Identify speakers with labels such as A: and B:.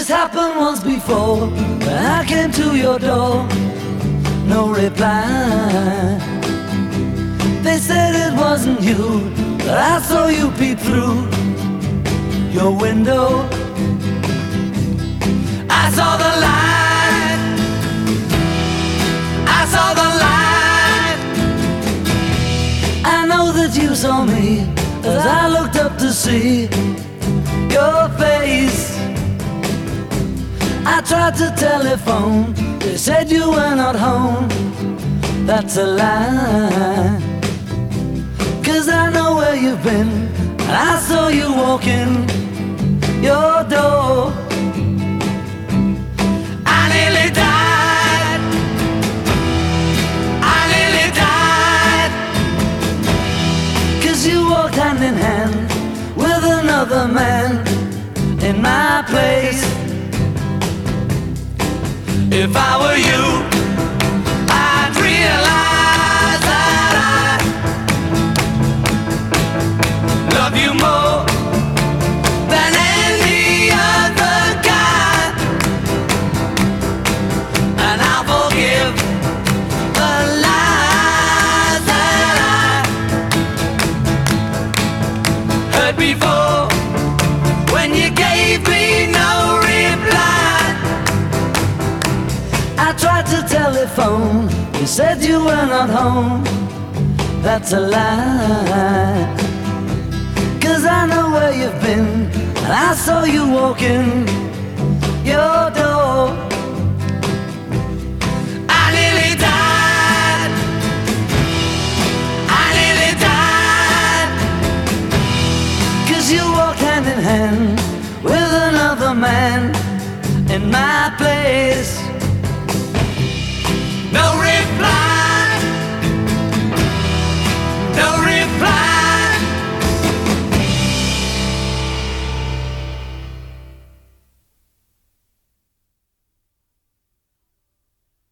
A: This happened once before, when I came to your door. No reply. They said it wasn't you, but I saw you peep through your window. I saw the light. I saw the light. I know that you saw me as I looked up to see your face. I tried to telephone, they said you were not home. That's a lie, 'cause I know where you've been, and I saw you walking your door. I nearly died. I nearly died, 'cause you walked hand in hand with another man in my place. If I were you, I'd realize that I love you more than any other guy, and I'll forgive the lies that I heard before when you gave me no reply. I tried to telephone, you said you were not home. That's a lie, 'cause I know where you've been, and I saw you walking your door. I nearly died. I nearly died, 'cause you walked hand in hand with another man in my place.